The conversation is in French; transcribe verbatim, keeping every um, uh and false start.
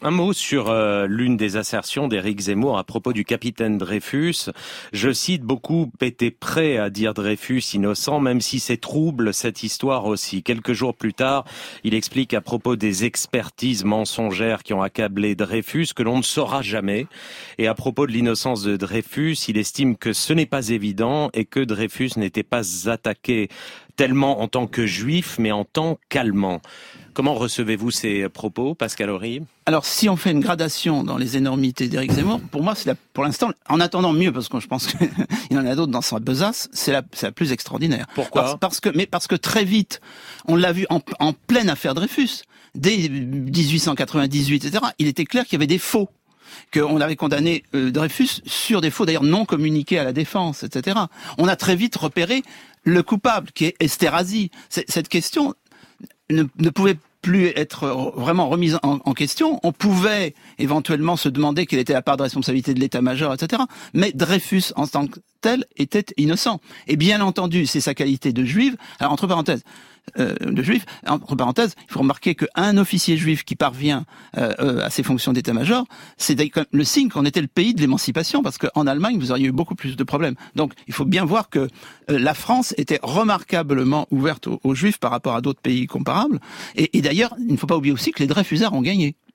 Un mot sur euh, l'une des assertions d'Éric Zemmour à propos du capitaine Dreyfus. Je cite, beaucoup étaient prêts à dire Dreyfus innocent, même si c'est trouble cette histoire aussi. Quelques jours plus tard, il explique à propos des expertises mensongères qui ont accablé Dreyfus que l'on ne saura jamais. Et à propos de l'innocence de Dreyfus, il estime que ce n'est pas évident et que Dreyfus n'était pas attaqué tellement en tant que juif, mais en tant qu'allemand. Comment recevez-vous ces propos, Pascal Horry ? Alors, si on fait une gradation dans les énormités d'Éric Zemmour, pour moi, c'est la, pour l'instant, en attendant mieux, parce que je pense qu'il y en a d'autres dans sa besace, c'est la, c'est la plus extraordinaire. Pourquoi ? parce, parce que, mais parce que très vite, on l'a vu en, en pleine affaire Dreyfus, dès dix-huit cent quatre-vingt-dix-huit, et cetera, il était clair qu'il y avait des faux. Qu'on avait condamné euh, Dreyfus sur des faux, d'ailleurs non communiqués à la défense, et cetera. On a très vite repéré le coupable, qui est Esterhazy. C'est, cette question ne, ne pouvait plus être vraiment remise en, en question. On pouvait éventuellement se demander quelle était la part de responsabilité de l'état-major, et cetera. Mais Dreyfus, en tant que tel, était innocent. Et bien entendu, c'est sa qualité de juif. Alors, entre parenthèses, euh, de juif, entre parenthèses, il faut remarquer qu'un officier juif qui parvient euh, euh, à ses fonctions d'état-major, c'est le signe qu'on était le pays de l'émancipation, parce qu'en Allemagne, vous auriez eu beaucoup plus de problèmes. Donc, il faut bien voir que euh, la France était remarquablement ouverte aux, aux juifs par rapport à d'autres pays comparables. Et, et d'ailleurs, il ne faut pas oublier aussi que les Dreyfusards ont gagné.